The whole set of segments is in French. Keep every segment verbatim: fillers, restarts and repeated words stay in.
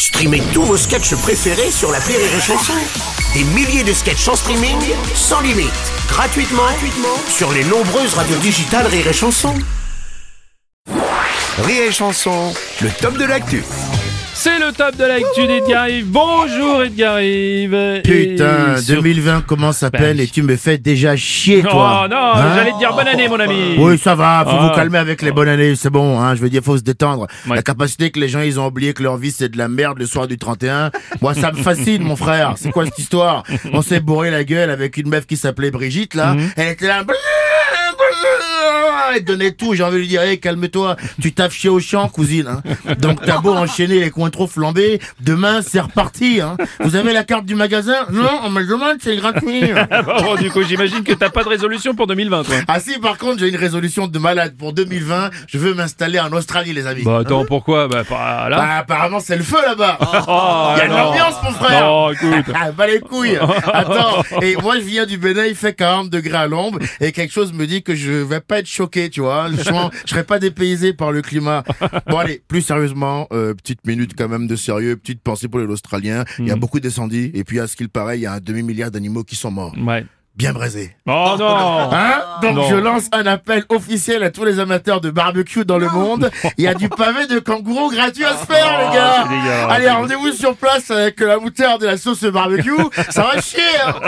Streamez tous vos sketchs préférés sur l'appli Rire et Chanson. Des milliers de sketchs en streaming, sans limite, gratuitement, gratuitement sur les nombreuses radios digitales Rire et Chanson. Rire et Chanson, le top de l'actu. C'est le top de l'actu d'Edgar Yves. Bonjour Edgar Yves. Putain, sur... deux mille vingt commence à peine et tu me fais déjà chier, toi. Oh non, hein j'allais te dire bonne année, mon ami. Oui, ça va, faut Ah. vous calmer avec les bonnes années, c'est bon, hein, je veux dire, faut se détendre. Ouais. La capacité que les gens, ils ont oublié que leur vie, c'est de la merde le soir du trente et un. Moi, ça me fascine, mon frère. C'est quoi cette histoire? On s'est bourré la gueule avec une meuf qui s'appelait Brigitte, là. Mm-hmm. Elle était là... Elle donnait tout, j'ai envie de lui dire, hey, calme-toi, tu taffes chez Auchan, cousine, hein. Donc t'as beau enchaîner les coins trop flambés, demain c'est reparti, hein. Vous avez la carte du magasin? Non, on me le demande, c'est gratuit. Bon, du coup, j'imagine que t'as pas de résolution pour deux mille vingt, toi. Ah si, par contre, j'ai une résolution de malade pour deux mille vingt, je veux m'installer en Australie, les amis. Bah attends, pourquoi? Bah pas là. Bah, apparemment c'est le feu là-bas. Oh, Il y a de non. l'ambiance, mon frère. Non, écoute. Ah, bah les couilles. Attends, et moi je viens du Bénin, il fait quarante degrés à l'ombre, et quelque chose me dit que je vais pas être choqué, tu vois. Je, sens- je serai pas dépaysé par le climat. Bon allez, plus sérieusement, euh, petite minute quand même de sérieux, petite pensée pour les Australiens. Il y a beaucoup d'incendies, et puis à ce qu'il paraît, il y a un demi-milliard d'animaux qui sont morts. Ouais. Bien braisés. Oh non. Hein? Donc Non. je lance un appel officiel à tous les amateurs de barbecue dans le monde. Il y a du pavé de kangourou gratuit à se faire, les gars. c'est dégueulasse. Allez, rendez-vous sur place avec la moutarde et la sauce barbecue. Ça va chier, hein.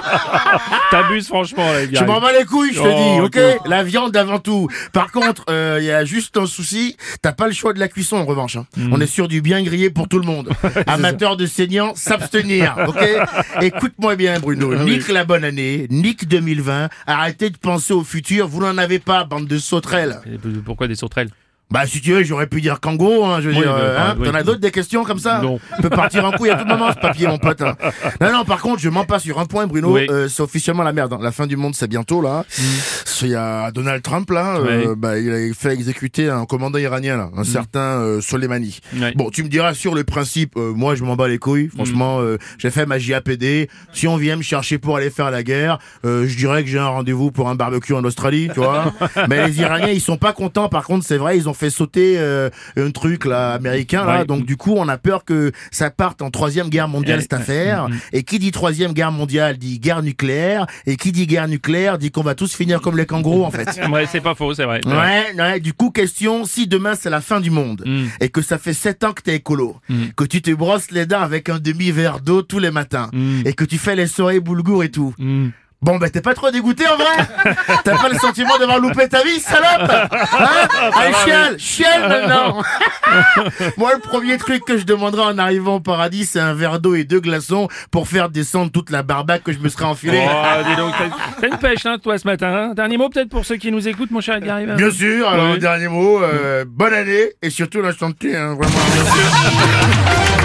T'abuses franchement, là, Edgar Je m'en Yves. bats les couilles, je te Oh, dis, ok? écoute. La viande avant tout. Par contre, euh, il y a juste un souci. T'as pas le choix de la cuisson, en revanche, hein. Mm. On est sur du bien grillé pour tout le monde. Amateurs de saignant, s'abstenir, ok? Écoute-moi bien, Bruno. Nique la bonne année, nique deux mille vingt. Arrêtez de penser au futur. Vous n'en avez pas, bande de sauterelles. Et pourquoi des sauterelles? Bah, si tu veux, j'aurais pu dire kangourou, hein, je veux Oui, dire, mais, euh, hein. oui. T'en as d'autres des questions comme ça? Non. On peut partir en couille à tout moment, ce papier, mon pote, hein. Non, non, par contre, je mens pas sur un point, Bruno. Oui. Euh, c'est officiellement la merde, hein. La fin du monde, c'est bientôt, là. Il y a Donald Trump, là, euh, Oui. bah, il a fait exécuter un commandant iranien, là, un certain euh, Soleimani. Ouais. Bon, tu me diras sur le principe, euh, moi, je m'en bats les couilles. Franchement, euh, j'ai fait ma J A P D. Si on vient me chercher pour aller faire la guerre, euh, je dirais que j'ai un rendez-vous pour un barbecue en Australie, tu vois. Mais les Iraniens, ils sont pas contents. Par contre, c'est vrai, ils ont fait sauter euh, un truc là américain là. Ouais. Donc du coup, on a peur que ça parte en troisième guerre mondiale Ouais. cette affaire. Et qui dit troisième guerre mondiale dit guerre nucléaire. Et qui dit guerre nucléaire dit qu'on va tous finir comme les kangourous en fait. Ouais, c'est pas faux, c'est vrai. c'est vrai. Ouais, ouais, du coup, question, si demain c'est la fin du monde, Mm. et que ça fait sept ans que t'es écolo, Mm. que tu te brosses les dents avec un demi-verre d'eau tous les matins, Mm. et que tu fais les soirées boulgour et tout, Mm. bon bah t'es pas trop dégoûté en vrai? T'as pas le sentiment d'avoir loupé ta vie, salope? Hein? Allez, chiale, chiale maintenant. Moi, le premier truc que je demanderai en arrivant au paradis, c'est un verre d'eau et deux glaçons pour faire descendre toute la barbaque que je me serais enfilée. Oh, dis donc, t'as- t'as une pêche, hein, toi, ce matin. Hein. Dernier mot, peut-être, pour ceux qui nous écoutent, mon cher Edgar Yves. Bien sûr, alors Oui. un dernier mot, euh, bonne année et surtout la santé, hein, vraiment, bien sûr.